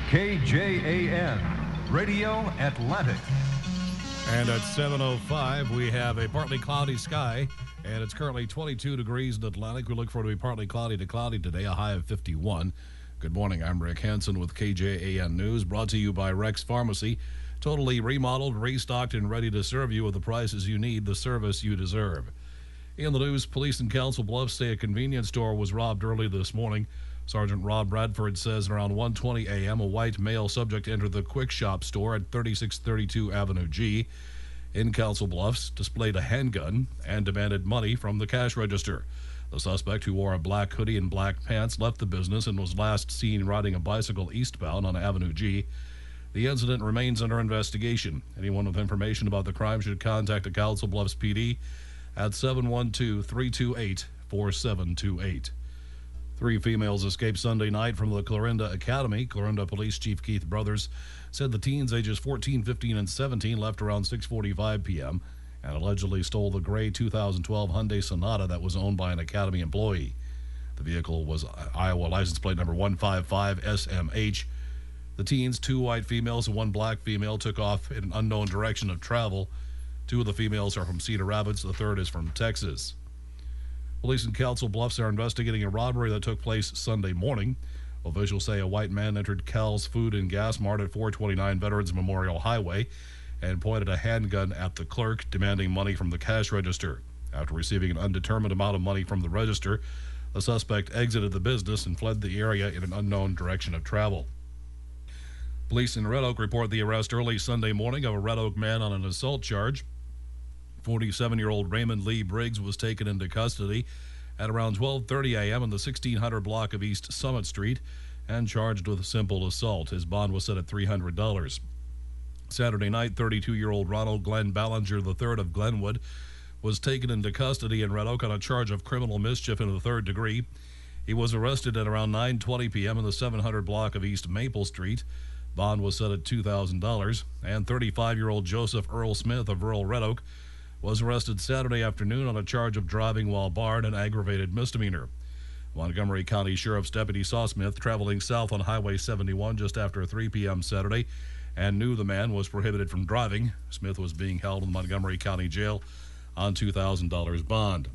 KJAN, Radio Atlantic. And at 7:05, we have a partly cloudy sky, and it's currently 22 degrees in Atlantic. We look for it to be partly cloudy to cloudy today, a high of 51. Good morning, I'm Rick Hansen with KJAN News, brought to you by Rex Pharmacy. Totally remodeled, restocked, and ready to serve you with the prices you need, the service you deserve. In the news, police in Council Bluffs say a convenience store was robbed early this morning. Sergeant Rob Bradford says around 1:20 a.m., a white male subject entered the Quick Shop store at 3632 Avenue G in Council Bluffs, displayed a handgun, and demanded money from the cash register. The suspect, who wore a black hoodie and black pants, left the business and was last seen riding a bicycle eastbound on Avenue G. The incident remains under investigation. Anyone with information about the crime should contact the Council Bluffs PD at 712-328-4728. 3 females escaped Sunday night from the Clarinda Academy. Clarinda Police Chief Keith Brothers said the teens ages 14, 15, and 17 left around 6:45 p.m. and allegedly stole the gray 2012 Hyundai Sonata that was owned by an Academy employee. The vehicle was Iowa license plate number 155SMH. The teens, 2 white females and 1 black female, took off in an unknown direction of travel. 2 of the females are from Cedar Rapids. The third is from Texas. Police in Council Bluffs are investigating a robbery that took place Sunday morning. Officials say a white man entered Cal's Food and Gas Mart at 429 Veterans Memorial Highway and pointed a handgun at the clerk, demanding money from the cash register. After receiving an undetermined amount of money from the register, the suspect exited the business and fled the area in an unknown direction of travel. Police in Red Oak report the arrest early Sunday morning of a Red Oak man on an assault charge. 47-year-old Raymond Lee Briggs was taken into custody at around 12:30 a.m. in the 1600 block of East Summit Street and charged with simple assault. His bond was set at $300. Saturday night, 32-year-old Ronald Glenn Ballinger III of Glenwood was taken into custody in Red Oak on a charge of criminal mischief in the 3rd degree. He was arrested at around 9:20 p.m. in the 700 block of East Maple Street. Bond was set at $2,000. And 35-year-old Joseph Earl Smith of rural Red Oak was arrested Saturday afternoon on a charge of driving while barred, an aggravated misdemeanor. Montgomery County Sheriff's deputy saw Smith traveling south on Highway 71 just after 3 p.m. Saturday and knew the man was prohibited from driving. Smith was being held in the Montgomery County Jail on $2,000 bond.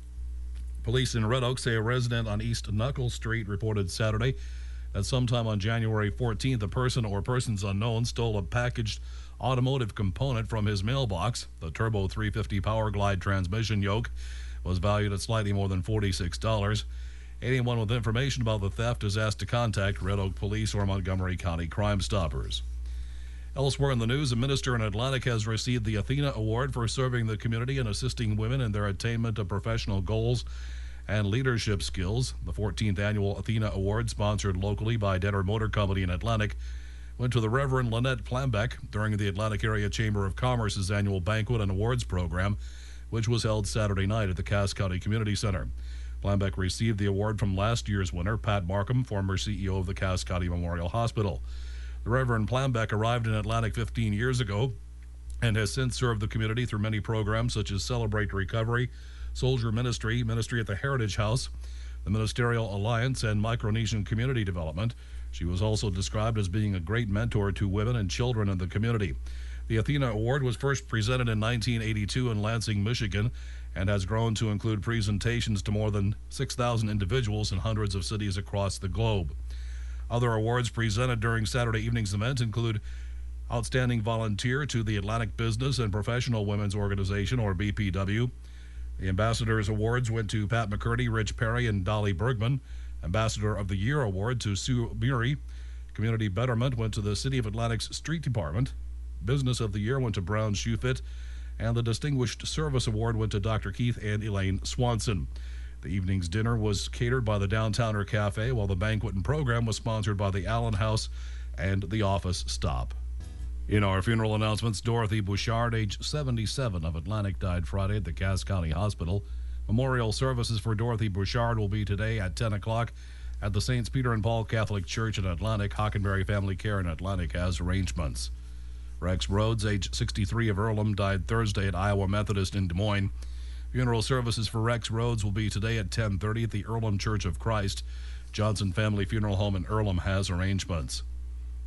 Police in Red Oak say a resident on East Knuckle Street reported Saturday that sometime on January 14th, a person or persons unknown stole a packaged automotive component from his mailbox. The Turbo 350 Power Glide transmission yoke was valued at slightly more than $46. Anyone with information about the theft is asked to contact Red Oak Police or Montgomery County Crime Stoppers. Elsewhere in the news, a minister in Atlantic has received the Athena Award for serving the community and assisting women in their attainment of professional goals and leadership skills. The 14th annual Athena Award, sponsored locally by Denner Motor Company in Atlantic, went to the Reverend Lynette Plambeck during the Atlantic Area Chamber of Commerce's annual banquet and awards program, which was held Saturday night at the Cass County Community Center. Plambeck received the award from last year's winner, Pat Markham, former CEO of the Cass County Memorial Hospital. The Reverend Plambeck arrived in Atlantic 15 years ago and has since served the community through many programs such as Celebrate Recovery, Soldier Ministry, Ministry at the Heritage House, the Ministerial Alliance, and Micronesian Community Development. She was also described as being a great mentor to women and children in the community. The Athena Award was first presented in 1982 in Lansing, Michigan, and has grown to include presentations to more than 6,000 individuals in hundreds of cities across the globe. Other awards presented during Saturday evening's event include Outstanding Volunteer to the Atlantic Business and Professional Women's Organization, or BPW. The Ambassadors Awards went to Pat McCurdy, Rich Perry, and Dolly Bergman. Ambassador of the Year Award to Sue Murray. Community Betterment went to the City of Atlantic's Street Department. Business of the Year went to Brown Shoe Fit. And the Distinguished Service Award went to Dr. Keith and Elaine Swanson. The evening's dinner was catered by the Downtowner Cafe, while the banquet and program was sponsored by the Allen House and the Office Stop. In our funeral announcements, Dorothy Bouchard, age 77, of Atlantic, died Friday at the Cass County Hospital. Memorial services for Dorothy Bouchard will be today at 10 o'clock at the St. Peter and Paul Catholic Church in Atlantic. Hockenberry Family Care in Atlantic has arrangements. Rex Rhodes, age 63, of Earlham, died Thursday at Iowa Methodist in Des Moines. Funeral services for Rex Rhodes will be today at 10:30 at the Earlham Church of Christ. Johnson Family Funeral Home in Earlham has arrangements.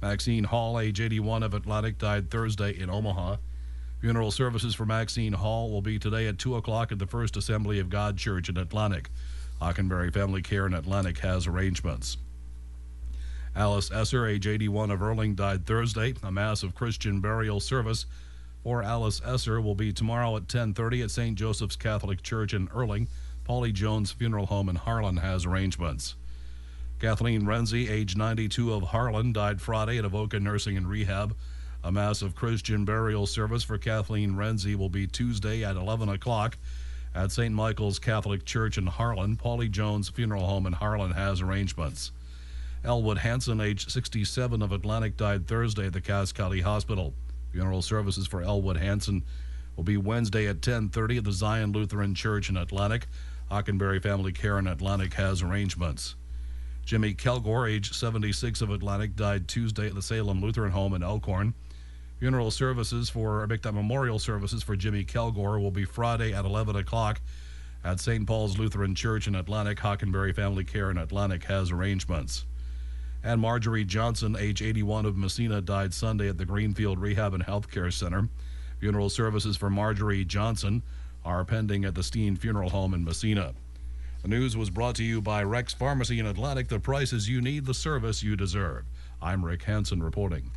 Maxine Hall, age 81, of Atlantic, died Thursday in Omaha. Funeral services for Maxine Hall will be today at 2 o'clock at the First Assembly of God Church in Atlantic. Hockenberry Family Care in Atlantic has arrangements. Alice Esser, age 81, of Erling, died Thursday. A mass of Christian burial service for Alice Esser will be tomorrow at 10:30 at St. Joseph's Catholic Church in Erling. Paulie Jones Funeral Home in Harlan has arrangements. Kathleen Renzi, age 92, of Harlan, died Friday at Avoca Nursing and Rehab. A mass of Christian burial service for Kathleen Renzi will be Tuesday at 11 o'clock at St. Michael's Catholic Church in Harlan. Paulie Jones Funeral Home in Harlan has arrangements. Elwood Hanson, age 67, of Atlantic, died Thursday at the Cass County Hospital. Funeral services for Elwood Hanson will be Wednesday at 10:30 at the Zion Lutheran Church in Atlantic. Hockenberry Family Care in Atlantic has arrangements. Jimmy Kelgore, age 76, of Atlantic, died Tuesday at the Salem Lutheran Home in Elkhorn. Memorial services for Jimmy Kelgore will be Friday at 11 o'clock at St. Paul's Lutheran Church in Atlantic. Hockenberry Family Care in Atlantic has arrangements. And Marjorie Johnson, age 81, of Messina, died Sunday at the Greenfield Rehab and Healthcare Center. Funeral services for Marjorie Johnson are pending at the Steen Funeral Home in Messina. The news was brought to you by Rex Pharmacy in Atlantic. The prices you need, the service you deserve. I'm Rick Hansen reporting.